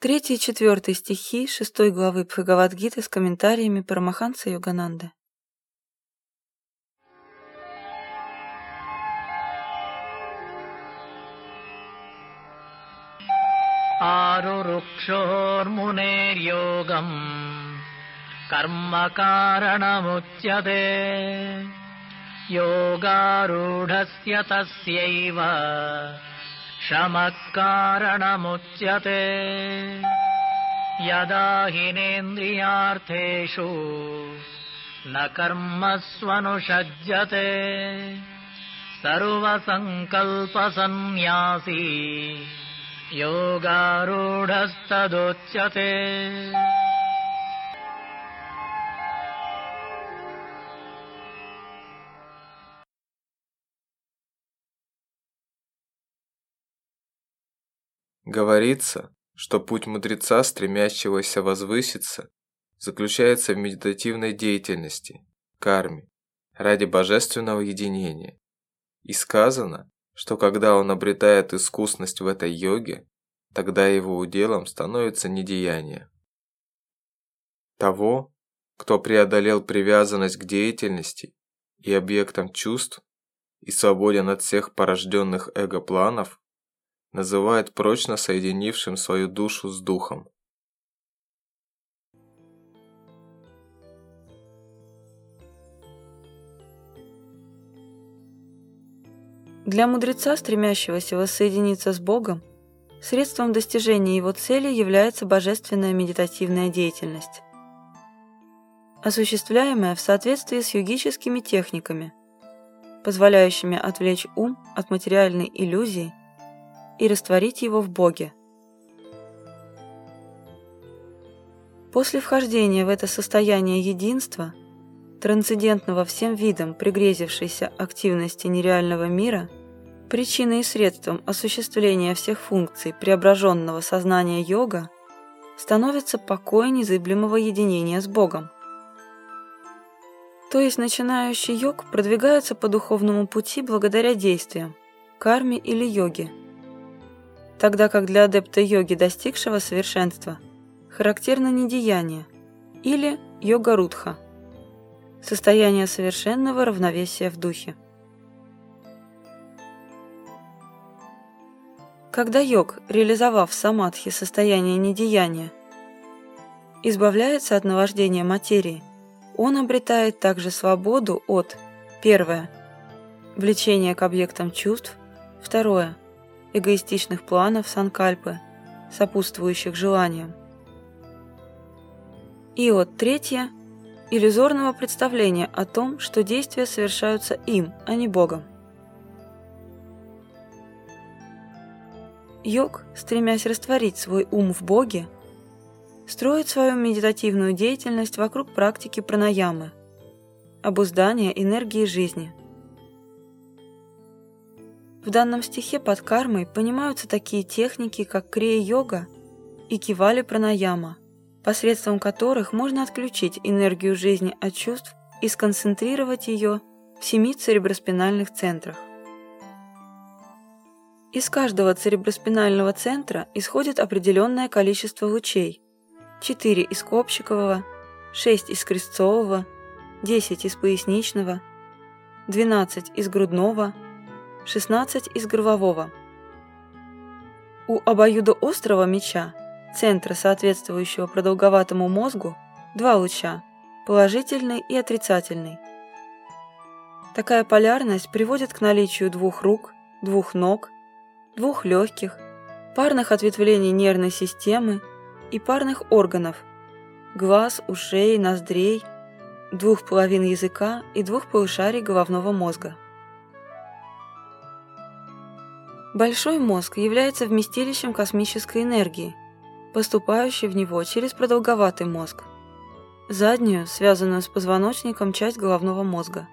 3 и 4 стихи 6 главы Бхагавад-гиты с комментариями Парамаханса Йогананды. आरुरुक्षोर्मुनेर्योगम् कर्मकारणमुच्यते योगारूढस्य तस्यैव शमत्कारणमुच्यते यदा हिनेन्द्रियार्थेषु न कर्मस्वनुषज्यते सर्वसङ्कल्पसन्न्यासी योगारूढस्तदुच्यते. Говорится, что путь мудреца, стремящегося возвыситься, заключается в медитативной деятельности, карме, ради божественного единения. И сказано, что когда он обретает искусность в этой йоге, тогда его уделом становится недеяние. Того, кто преодолел привязанность к деятельности и объектам чувств и свободен от всех порожденных эго-планов, называют прочно соединившим свою душу с духом. Для мудреца, стремящегося воссоединиться с Богом, средством достижения его цели является божественная медитативная деятельность, осуществляемая в соответствии с йогическими техниками, позволяющими отвлечь ум от материальной иллюзии и растворить его в Боге. После вхождения в это состояние единства, трансцендентного всем видам пригрезившейся активности нереального мира, причиной и средством осуществления всех функций преображенного сознания йога становится покой незыблемого единения с Богом. То есть начинающий йог продвигается по духовному пути благодаря действиям, карме или йоге, тогда как для адепта йоги, достигшего совершенства, характерно недеяние или йога-рудха, состояние совершенного равновесия в духе. Когда йог, реализовав в самадхи состояние недеяния, избавляется от наваждения материи, он обретает также свободу от: первое – влечения к объектам чувств, второе – эгоистичных планов санкальпы, сопутствующих желаниям, и от третье – иллюзорного представления о том, что действия совершаются им, а не Богом. Йог, стремясь растворить свой ум в Боге, строит свою медитативную деятельность вокруг практики пранаямы, обуздания энергии жизни. В данном стихе под кармой понимаются такие техники, как крия-йога и кивали-пранаяма, посредством которых можно отключить энергию жизни от чувств и сконцентрировать ее в 7 цереброспинальных центрах. Из каждого цереброспинального центра исходит определенное количество лучей: 4 из копчикового, 6 из крестцового, 10 из поясничного, 12 из грудного, 16 из горлового. У обоюдоострого меча, центра, соответствующего продолговатому мозгу, 2 луча – положительный и отрицательный. Такая полярность приводит к наличию 2 рук, 2 ног, 2 легких, парных ответвлений нервной системы и парных органов – глаз, ушей, ноздрей, 2 половин языка и 2 полушарий головного мозга. Большой мозг является вместилищем космической энергии, поступающей в него через продолговатый мозг, заднюю, связанную с позвоночником, часть головного мозга.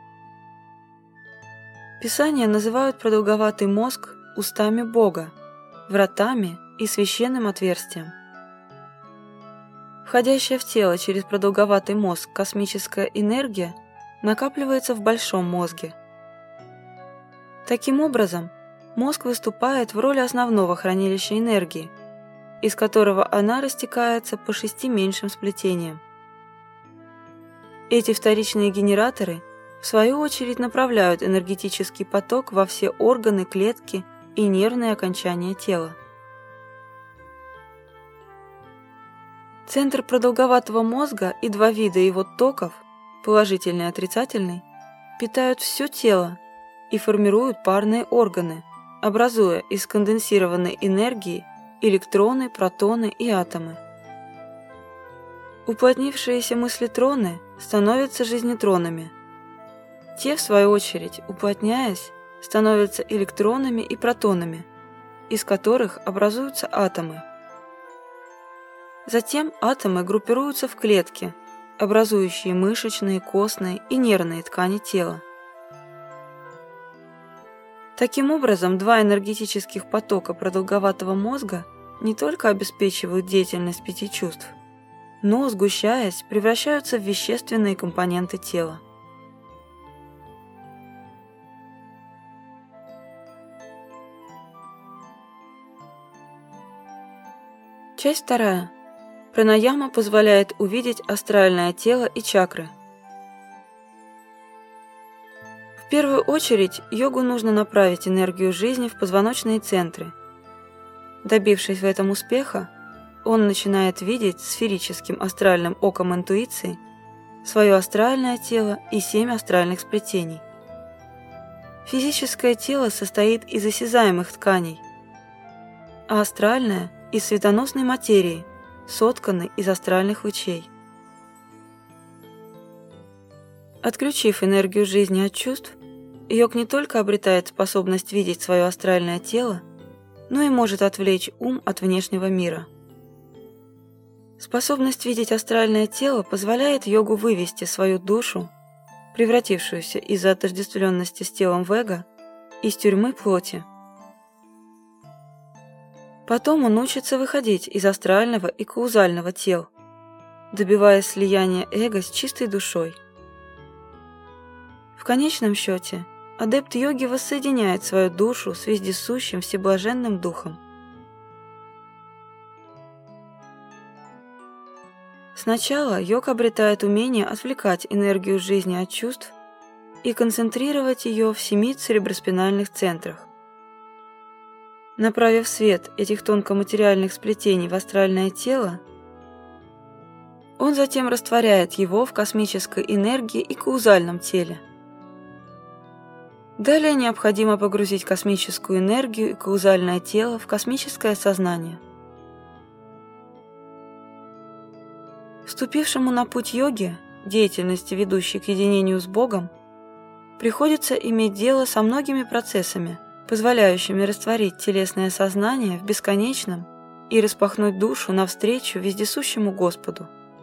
Писания называют продолговатый мозг устами Бога, вратами и священным отверстием. Входящая в тело через продолговатый мозг космическая энергия накапливается в большом мозге. Таким образом, мозг выступает в роли основного хранилища энергии, из которого она растекается по 6 меньшим сплетениям. Эти вторичные генераторы, в свою очередь, направляют энергетический поток во все органы, клетки и нервные окончания тела. Центр продолговатого мозга и 2 вида его токов, положительный и отрицательный, питают все тело и формируют парные органы, образуя из конденсированной энергии электроны, протоны и атомы. Уплотнившиеся мыслетроны становятся жизнетронами. Те, в свою очередь, уплотняясь, становятся электронами и протонами, из которых образуются атомы. Затем атомы группируются в клетки, образующие мышечные, костные и нервные ткани тела. Таким образом, 2 энергетических потока продолговатого мозга не только обеспечивают деятельность 5 чувств, но, сгущаясь, превращаются в вещественные компоненты тела. Часть 2. Пранаяма позволяет увидеть астральное тело и чакры. В первую очередь, йогу нужно направить энергию жизни в позвоночные центры. Добившись в этом успеха, он начинает видеть сферическим астральным оком интуиции свое астральное тело и 7 астральных сплетений. Физическое тело состоит из осязаемых тканей, а астральное – из светоносной материи, сотканной из астральных лучей. Отключив энергию жизни от чувств, йог не только обретает способность видеть свое астральное тело, но и может отвлечь ум от внешнего мира. Способность видеть астральное тело позволяет йогу вывести свою душу, превратившуюся из-за отождествленности с телом в эго, из тюрьмы плоти. Потом он учится выходить из астрального и каузального тел, добиваясь слияния эго с чистой душой. В конечном счете, адепт йоги воссоединяет свою душу с вездесущим всеблаженным духом. Сначала йог обретает умение отвлекать энергию жизни от чувств и концентрировать ее в 7 цереброспинальных центрах. Направив свет этих тонкоматериальных сплетений в астральное тело, он затем растворяет его в космической энергии и каузальном теле. Далее необходимо погрузить космическую энергию и каузальное тело в космическое сознание. Вступившему на путь йоги, деятельности, ведущей к единению с Богом, приходится иметь дело со многими процессами, позволяющими растворить телесное сознание в бесконечном и распахнуть душу навстречу вездесущему Господу.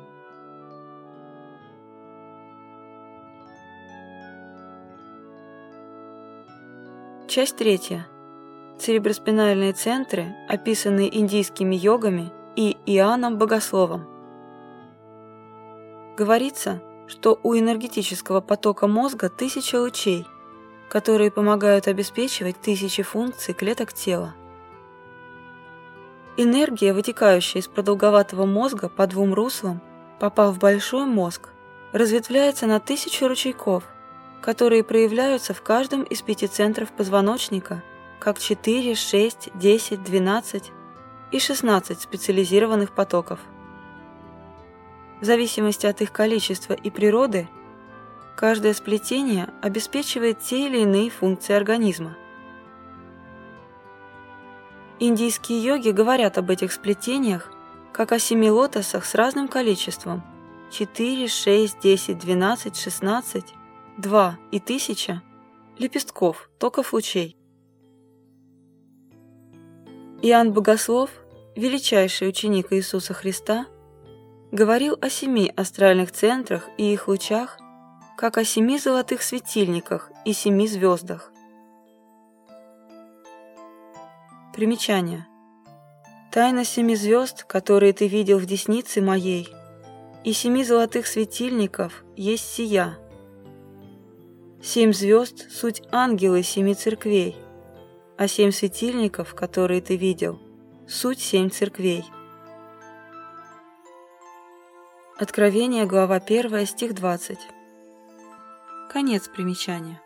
Часть 3. Цереброспинальные центры, описанные индийскими йогами и Иоанном Богословом. Говорится, что у энергетического потока мозга 1000 лучей, которые помогают обеспечивать 1000 функций клеток тела. Энергия, вытекающая из продолговатого мозга по 2 руслам, попав в большой мозг, разветвляется на 1000 ручейков, которые проявляются в каждом из 5 центров позвоночника, как 4, 6, 10, 12 и 16 специализированных потоков. В зависимости от их количества и природы, каждое сплетение обеспечивает те или иные функции организма. Индийские йоги говорят об этих сплетениях как о 7 лотосах с разным количеством – 4, 6, 10, 12, 16, 2 и 1000 лепестков, токов лучей. Иоанн Богослов, величайший ученик Иисуса Христа, говорил о 7 астральных центрах и их лучах, как о 7 золотых светильниках и 7 звездах. Примечание. Тайна 7 звезд, которые ты видел в деснице моей, и 7 золотых светильников есть сия. 7 звезд – суть ангелы 7 церквей, а 7 светильников, которые ты видел, Суть 7 церквей. Откровение, глава 1, стих 20. Конец примечания.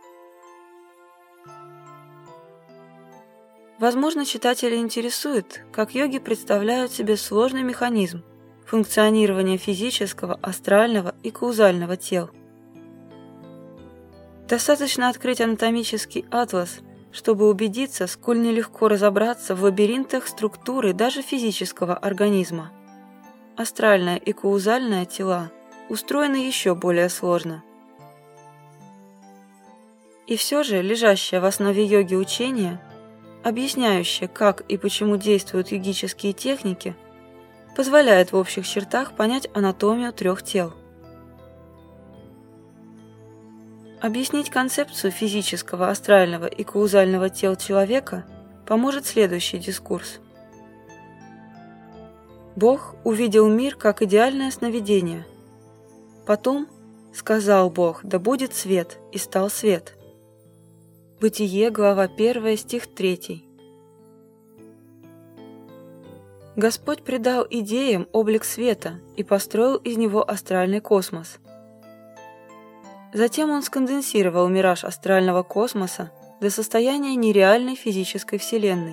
Возможно, читателя интересует, как йоги представляют себе сложный механизм функционирования физического, астрального и каузального тел. Достаточно открыть анатомический атлас, чтобы убедиться, сколь нелегко разобраться в лабиринтах структуры даже физического организма. Астральное и каузальное тела устроены еще более сложно. И все же лежащее в основе йоги учение, объясняющее, как и почему действуют йогические техники, позволяет в общих чертах понять анатомию 3 тел. Объяснить концепцию физического, астрального и каузального тел человека поможет следующий дискурс. Бог увидел мир как идеальное сновидение. Потом сказал Бог: «Да будет свет», и стал свет. Бытие, глава 1, стих 3. Господь придал идеям облик света и построил из него астральный космос. Затем Он сконденсировал мираж астрального космоса до состояния нереальной физической вселенной.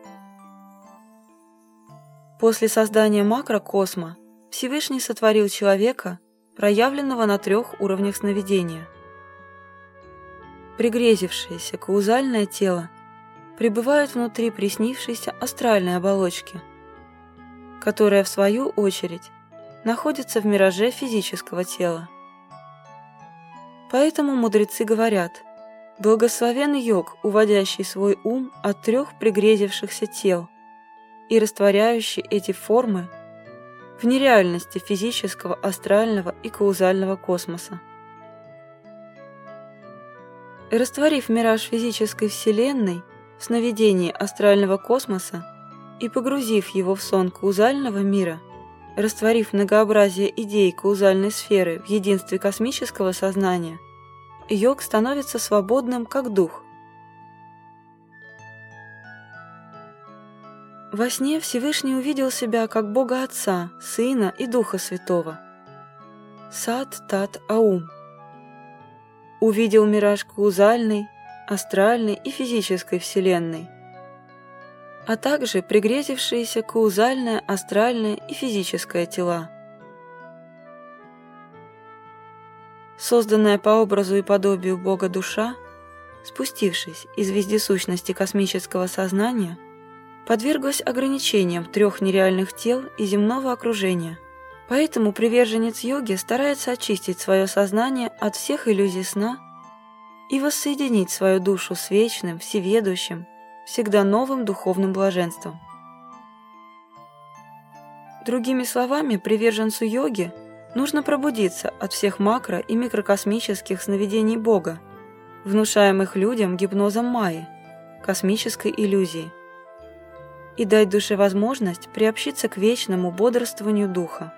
После создания макрокосма Всевышний сотворил человека, проявленного на 3 уровнях сновидения. Пригрезившееся каузальное тело пребывает внутри приснившейся астральной оболочки, которая, в свою очередь, находится в мираже физического тела. Поэтому мудрецы говорят: «Благословен йог, уводящий свой ум от 3 пригрезившихся тел и растворяющий эти формы в нереальности физического, астрального и каузального космоса». Растворив мираж физической вселенной в сновидении астрального космоса и погрузив его в сон каузального мира, растворив многообразие идей каузальной сферы в единстве космического сознания, йог становится свободным как дух. Во сне Всевышний увидел себя как Бога Отца, Сына и Духа Святого. Сат Тат Аум. Увидел мираж каузальной, астральной и физической вселенной, а также пригрезившиеся каузальное, астральное и физическое тела. Созданная по образу и подобию Бога душа, спустившись из вездесущности космического сознания, подверглась ограничениям 3 нереальных тел и земного окружения. Поэтому приверженец йоги старается очистить свое сознание от всех иллюзий сна и воссоединить свою душу с вечным, всеведущим, всегда новым духовным блаженством. Другими словами, приверженцу йоги нужно пробудиться от всех макро- и микрокосмических сновидений Бога, внушаемых людям гипнозом Майи, космической иллюзии, и дать душе возможность приобщиться к вечному бодрствованию духа.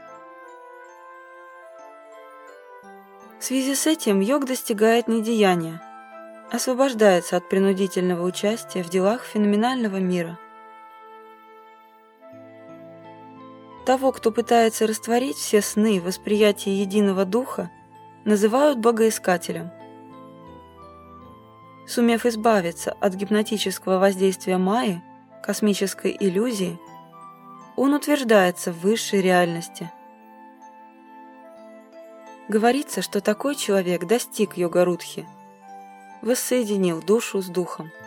В связи с этим йог достигает недеяния, освобождается от принудительного участия в делах феноменального мира. Того, кто пытается растворить все сны в восприятии единого духа, называют богоискателем. Сумев избавиться от гипнотического воздействия Майи, космической иллюзии, он утверждается в высшей реальности. Говорится, что такой человек достиг йога-рудхи, воссоединил душу с духом.